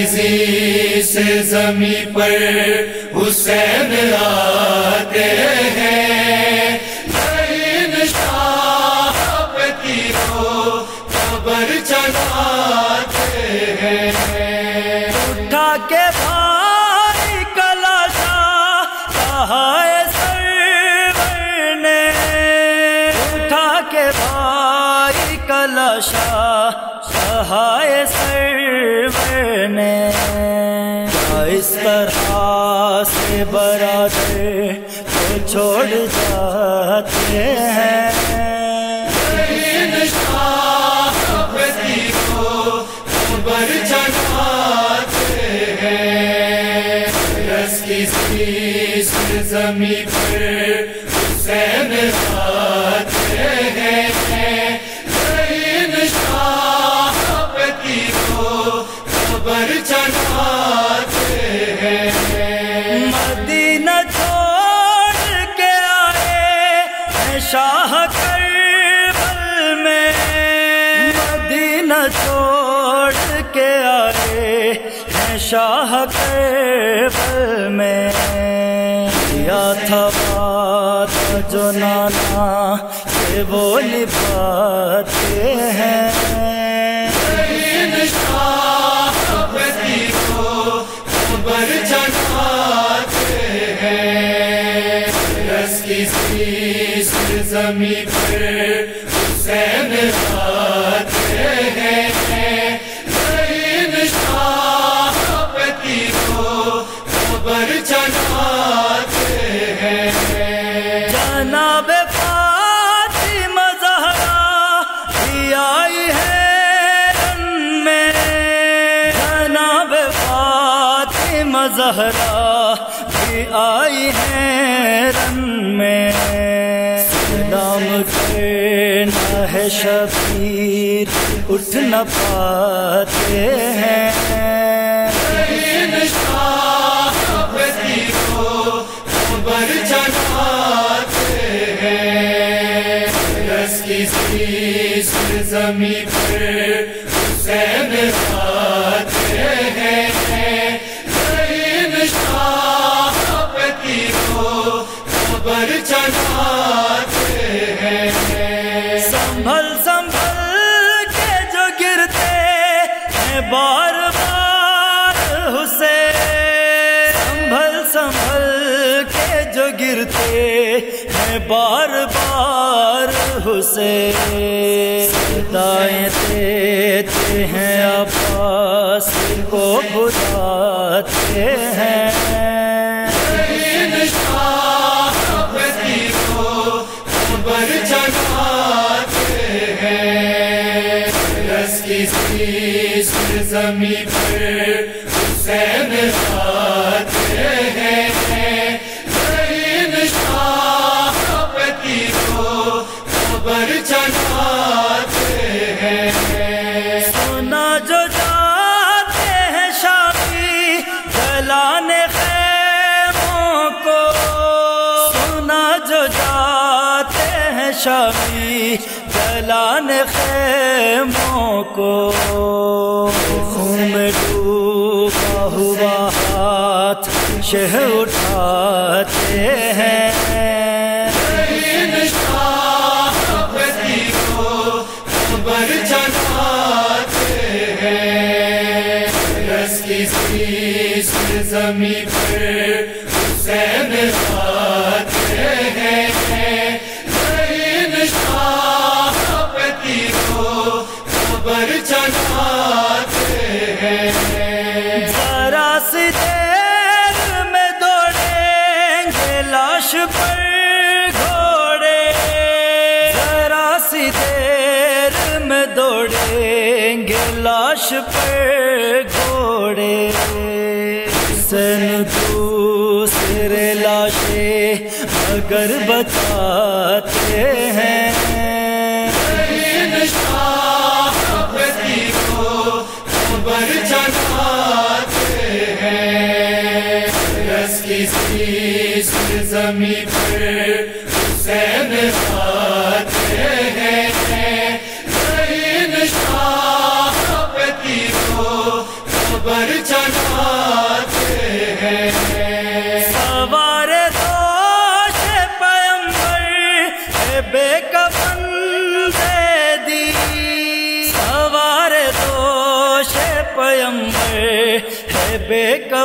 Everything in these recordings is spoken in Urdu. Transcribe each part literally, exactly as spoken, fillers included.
کسی سے زمین پر حسین آتے ہیں، لئن شاہ پہ تیروں قبر چلاتے ہیں۔ اٹھا کے بھائی کلاشا کہائے سرور نے، اٹھا کے بھائی کلاشا کہائے سرور نے، اس طرح سے برادر کو چھوڑ جاتے ہیں۔ لئن شاہ پہ تیروں قبر چلاتے ہیں، رس کسی سے زمین پر حسین آتے ہیں، لئن شاہ پہ تیروں قبر چلاتے ہیں۔ مدینہ چھوڑ کے آئے ہیں شاہ کربل میں، مدینہ چھوڑ کے آئے ہیں شاہ کربل میں، یا تھا وعدہ جو نانا کہ وہ نبھاتے ہیں۔ لئن شاہ پہ تیروں قبر چلاتے ہیں، رس کسی سے زمین پر حسین آتے ہیں، لئن شاہ پہ تیروں قبر چلاتے ہیں۔ جناب فاطمہ زہرا بھی آئی ہے رن میں، جناب فاطمہ زہرا بھی آئی ہے رن میں، سلام کرنا ہے شبیر اٹھ نہ پاتے ہیں۔ لئن شاہ پہ تیروں قبر چلاتے ہیں، رس کسی سے زمین پر حسین آتے ہیں، لئن شاہ پہ تیروں قبر چلاتے ہیں۔ سنبھل سنبھل کے جو گرتے ہیں بار بار حسین، سنبھل سنبھل کے جو گرتے ہیں بار بار حسین، صدائیں دیتے ہیں عباس کو بلاتے ہیں۔ لئن شاہ پہ تیروں قبر چلاتے ہیں، رس کسی سے زمین پر حسین آتے ہیں، لئن شاہ پہ تیروں قبر چلاتے ہیں۔ سونا جو جاتے ہیں شامی جلانے خیموں کو، سونا جو جاتے ہیں شامی جلانے خیموں کو، خون میں ڈوبا ہوا ہاتھ شہ اٹھاتے ہیں۔ لئن شاہ پہ تیروں قبر چلاتے ہیں، رس کسی سے زمین پر حسین آتے ہیں، لئن شاہ پہ تیروں قبر چلاتے ہیں۔ ذرا سی دیر میں دوڑیں گے لاش پر گھوڑے، ذرا سی دیر میں دوڑیں گے لاش پر گھوڑے، سن دوسرے لاشیں مگر بتاتے ہیں۔ لئن شاہ پہ تیروں قبر چلاتے ہیں، رس کسی سے زمین پر حسین آتے ہیں، لئن شاہ پہ تیروں قبر چلاتے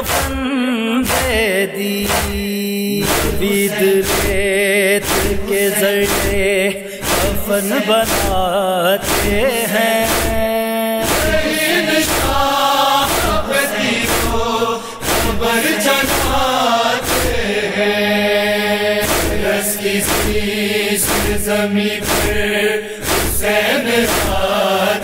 کفن دے دی، بید ریت کے ذریعے کفن بناتے ہیں، خبر جلاتے ہیں، رس کی زمین پر حسین